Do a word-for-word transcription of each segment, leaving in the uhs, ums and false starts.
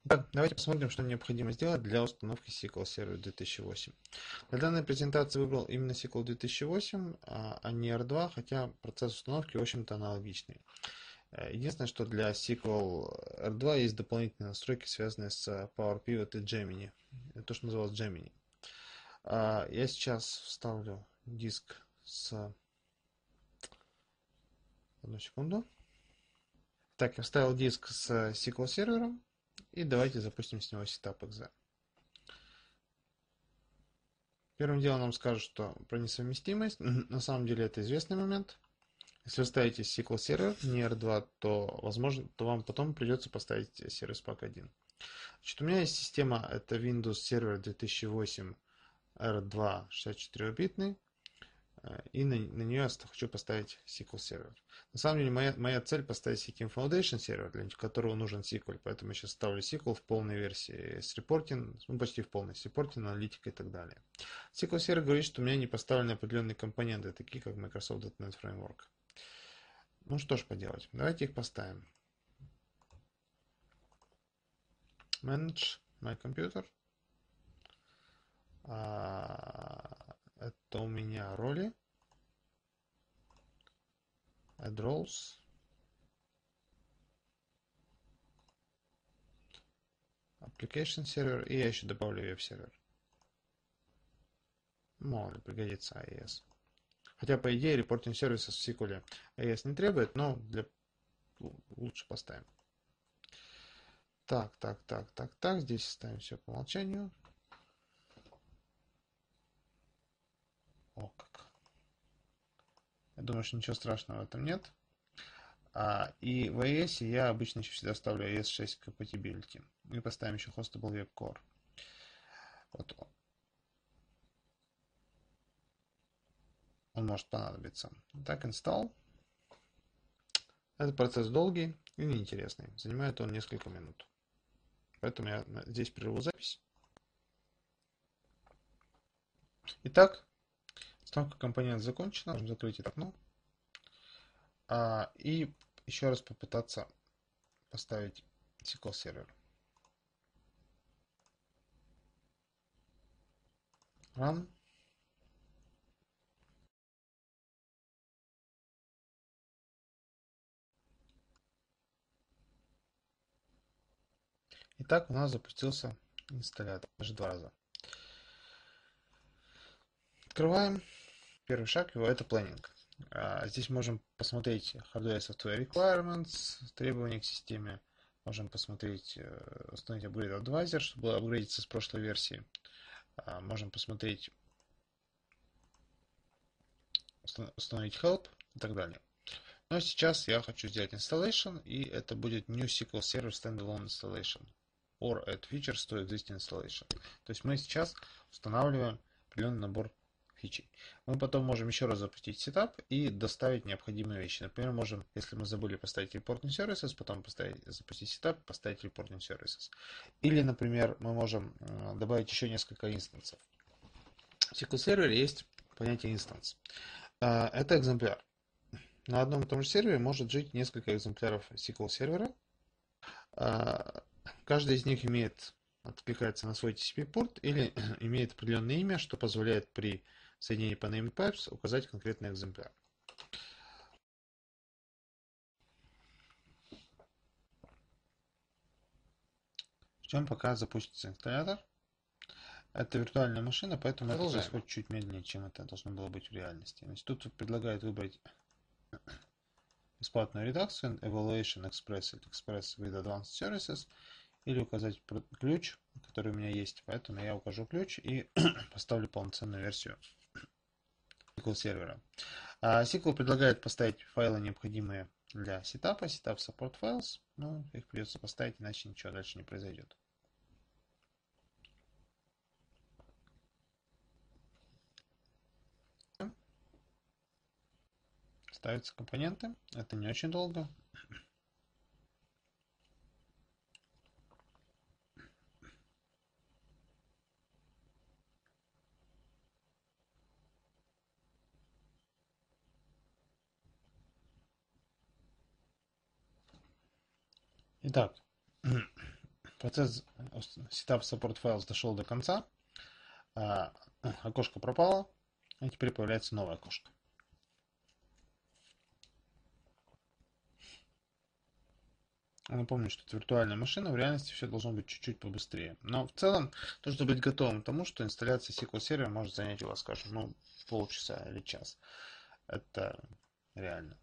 Итак, давайте посмотрим, что необходимо сделать для установки эс ку эль Server две тысячи восемь. Для данной презентации выбрал именно эс ку эль две тысячи восемь, а не эр два, хотя процесс установки, в общем-то, аналогичный. Единственное, что для эс ку эль эр два есть дополнительные настройки, связанные с Power Pivot и Gemini. Это то, что называлось Gemini. Я сейчас вставлю диск с... Одну секунду. Так, я вставил диск с эс ку эль сервером, и давайте запустим с него setup.exe. Первым делом нам скажут, что про несовместимость. На самом деле это известный момент. Если вы ставите эс ку эль сервер, не эр два, то, возможно, то вам потом придется поставить Service Pack один. Значит, у меня есть система, это Windows Server две тысячи восемь эр два шестьдесят четыре битный. И на, на нее я хочу поставить эс ку эль сервер. На самом деле моя, моя цель поставить эс ку эль Foundation сервер, для которого нужен эс ку эль. Поэтому я сейчас ставлю эс ку эль в полной версии с репортинг, ну почти в полной, с репортинг, аналитикой и так далее. эс ку эль сервер говорит, что у меня не поставлены определенные компоненты, такие как Microsoft точка нет Framework. Ну что ж поделать, давайте их поставим. Manage my computer. Это у меня роли. Add roles. Application сервер. И я еще добавлю веб-сервер. Мало ли пригодится эй и эс. Хотя, по идее, репортинг сервиса в эс ку эль эй и эс не требует, но для... лучше поставим. Так, так, так, так, так. Здесь ставим все по умолчанию. О, как. Я думаю, что ничего страшного в этом нет. А, и в эй и эс я обычно еще всегда ставлю эй и эс шесть Compatibility. И поставим еще Hostable Web Core. Вот он. Он может понадобиться. Так, install. Этот процесс долгий и неинтересный. Занимает он несколько минут. Поэтому я здесь прерву запись. Итак, установка компонента закончена. Можем закрыть это окно. А, и еще раз попытаться поставить эс ку эль сервер. Run. Итак, у нас запустился инсталлятор. Даже два раза. Открываем. Первый шаг его это планинг. Здесь можем посмотреть Hardware Software Requirements, требования к системе. Можем посмотреть, установить Upgrade Advisor, чтобы апгрейдиться с прошлой версии. Можем посмотреть, установить Help и так далее. Но сейчас я хочу сделать installation, и это будет New эс ку эль Server Standalone Installation or add features to existing installation. То есть мы сейчас устанавливаем определенный набор фичей. Мы потом можем еще раз запустить сетап и доставить необходимые вещи. Например, можем, если мы забыли поставить reporting services, потом поставить, запустить сетап, поставить reporting services. Или, например, мы можем добавить еще несколько инстансов. В эс ку эль сервере есть понятие инстанс. Это экземпляр. На одном и том же сервере может жить несколько экземпляров эс ку эль сервера. Каждый из них имеет, откликается на свой ти си пи-порт или имеет определенное имя, что позволяет при соединении по named pipes указать конкретный экземпляр. Ждем, пока запустится инсталлятор. Это виртуальная машина, поэтому это происходит чуть медленнее, чем это должно было быть в реальности. Значит, тут предлагают выбрать бесплатную редакцию Evaluation Express или Express with Advanced Services, или указать ключ, который у меня есть. Поэтому я укажу ключ и поставлю полноценную версию эс ку эль сервера. эс ку эль предлагает поставить файлы, необходимые для сетапа, setup support files. Но их придется поставить, иначе ничего дальше не произойдет. Ставятся компоненты. Это не очень долго. Итак, Процесс Setup Support Files дошел до конца. Окошко пропало, и теперь появляется новое окошко. Напомню, что это виртуальная машина, в реальности все должно быть чуть-чуть побыстрее. Но в целом, нужно быть готовым к тому, что инсталляция эс ку эль сервера может занять у вас, скажем, ну, полчаса или час. Это реально.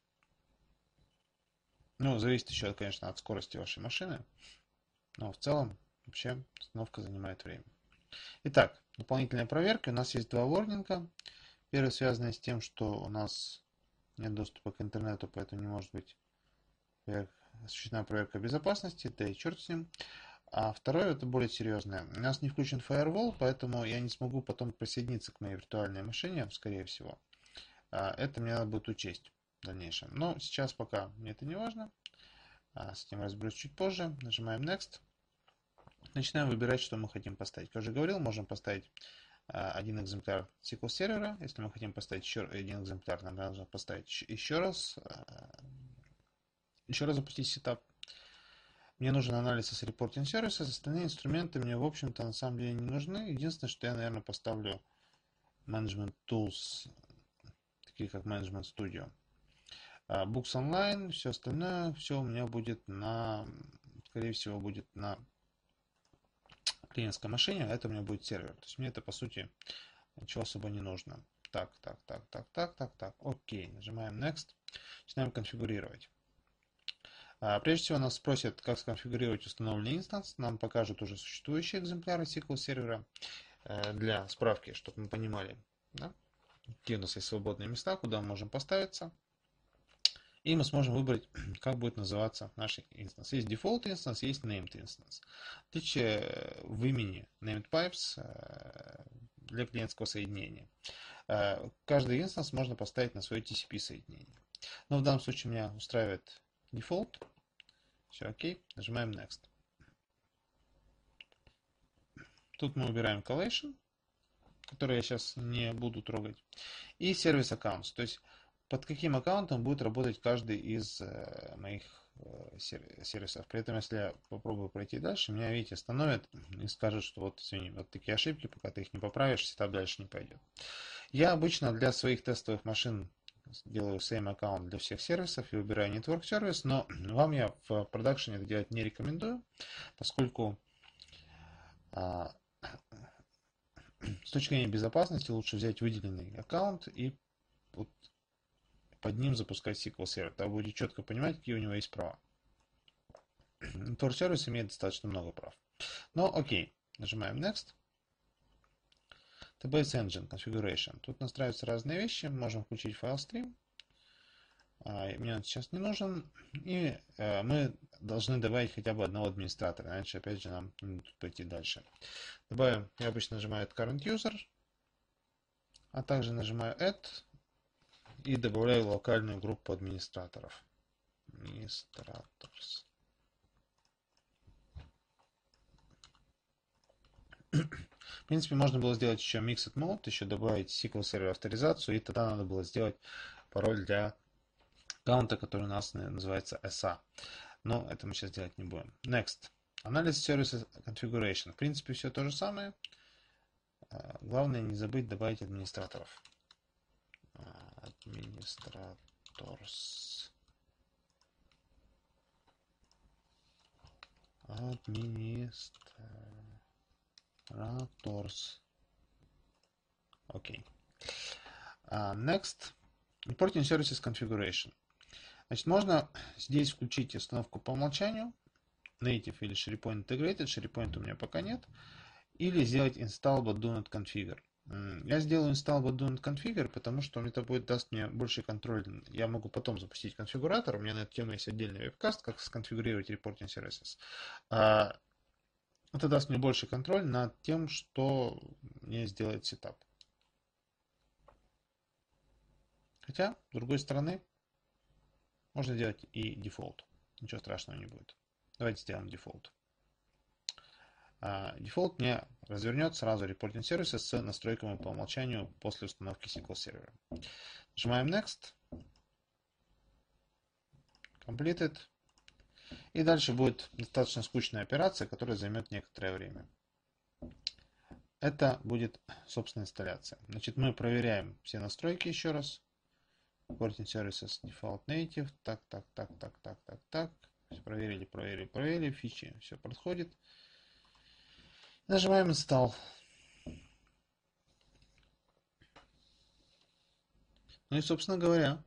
Ну, зависит еще, конечно, от скорости вашей машины. Но в целом, вообще, установка занимает время. Итак, дополнительная проверка. У нас есть два ворнинга. Первый связанный с тем, что у нас нет доступа к интернету, поэтому не может быть осуществлена проверка безопасности, да и черт с ним. А второе, это более серьезное. У нас не включен firewall, поэтому я не смогу потом присоединиться к моей виртуальной машине, скорее всего. Это мне надо будет учесть в дальнейшем. Но сейчас пока мне это не важно. С этим разберусь чуть позже. Нажимаем Next. Начинаем выбирать, что мы хотим поставить. Как я уже говорил, можем поставить один экземпляр эс ку эль сервера. Если мы хотим поставить еще один экземпляр, нам нужно поставить еще раз. Еще раз запустить сетап. Мне нужен анализ с Reporting Services. Остальные инструменты мне, в общем-то, на самом деле не нужны. Единственное, что я, наверное, поставлю Management Tools, такие как Management Studio. Books Online, все остальное, все у меня будет на, скорее всего, будет на клиентской машине, а это у меня будет сервер. То есть мне это, по сути, ничего особо не нужно. Так, так, так, так, так, так, так. Окей, нажимаем Next. Начинаем конфигурировать. Прежде всего нас спросят, как сконфигурировать установленный инстанс. Нам покажут уже существующие экземпляры эс ку эль сервера для справки, чтобы мы понимали, да, где у нас есть свободные места, куда мы можем поставиться. И мы сможем выбрать, как будет называться наш инстанс. Есть default instance, есть named instance. Отличие в имени named pipes для клиентского соединения. Каждый инстанс можно поставить на свое ти си пи соединение. Но в данном случае меня устраивает default. Все окей. Нажимаем Next. Тут мы выбираем collation, который я сейчас не буду трогать. И Service Accounts. То есть под каким аккаунтом будет работать каждый из моих сервисов. При этом, если я попробую пройти дальше, меня, видите, остановят и скажут, что вот, извини, вот такие ошибки, пока ты их не поправишь, сетап дальше не пойдет. Я обычно для своих тестовых машин делаю same аккаунт для всех сервисов и выбираю Network Service, но вам я в продакшене это делать не рекомендую, поскольку а, с точки зрения безопасности лучше взять выделенный аккаунт и вот под ним запускать эс ку эль сервер. Тогда будете четко понимать, какие у него есть права. Network Service имеет достаточно много прав. Но окей, нажимаем Next. Base Engine Configuration. Тут настраиваются разные вещи. Можем включить FileStream. Мне он сейчас не нужен. И мы должны добавить хотя бы одного администратора. Иначе, опять же, нам не тут пойти дальше. Добавим, я обычно нажимаю Current User. А также нажимаю Add. И добавляю локальную группу администраторов. Administrators. В принципе, можно было сделать еще Mixed Mode, еще добавить эс ку эль Server авторизацию, и тогда надо было сделать пароль для аккаунта, который у нас называется эс эй. Но это мы сейчас делать не будем. Next. Анализ Services Configuration. В принципе, все то же самое. Главное не забыть добавить администраторов. Administrators. Administrators. Окей. Next. Reporting Services Configuration. Значит, можно здесь включить установку по умолчанию. Native или SharePoint Integrated. SharePoint у меня пока нет. Или сделать Install but do not configure. Я сделаю Install but do not configure, потому что это будет даст мне больше контроль. Я могу потом запустить конфигуратор. У меня на эту тему есть отдельный вебкаст, как сконфигурировать Reporting Services. Это даст мне больше контроль над тем, что мне сделает сетап. Хотя, с другой стороны, можно делать и дефолт. Ничего страшного не будет. Давайте сделаем дефолт. Дефолт мне развернет сразу Reporting Services с настройками по умолчанию после установки эс ку эль сервера. Нажимаем Next. Completed. И дальше будет достаточно скучная операция, которая займет некоторое время. Это будет, собственно, инсталляция. Значит, мы проверяем все настройки еще раз. Porting Services Default Native. Так, так, так, так, так, так, так. Все проверили, проверили, проверили. Фичи, все подходит. Нажимаем Install. Ну и, собственно говоря,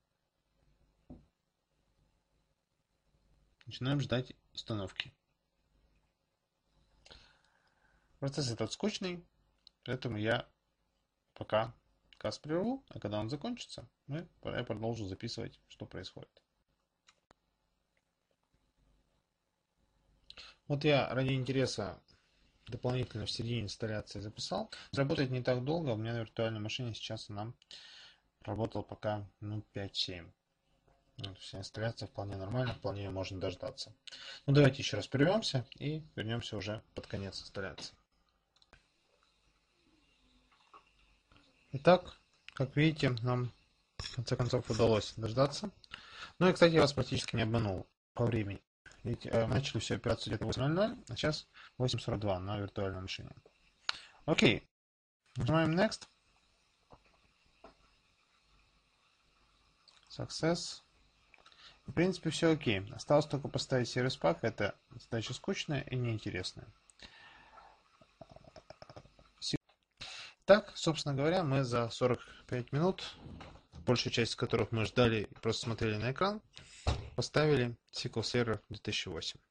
начинаем ждать установки. Процесс этот скучный, поэтому я пока каст прерву, а когда он закончится, мы, я продолжу записывать, что происходит. Вот я ради интереса дополнительно в середине инсталляции записал. Работает не так долго, у меня на виртуальной машине сейчас она работала пока ну, пять-семь. Вся инсталляция вполне нормально, вполне ее можно дождаться. Ну давайте еще раз прервемся и вернемся уже под конец инсталляции. Итак, как видите, нам в конце концов удалось дождаться. Ну и, кстати, я вас практически не обманул по времени. Ведь э, мы начали всю операцию где-то в восемь ноль ноль, а сейчас восемь сорок два на виртуальной машине. Окей. Нажимаем Next. Success. В принципе, все окей. Осталось только поставить сервис пак. Это задача скучная и неинтересная. Так, собственно говоря, мы за сорок пять минут, большую часть из которых мы ждали и просто смотрели на экран, поставили эс ку эль Server две тысячи восемь.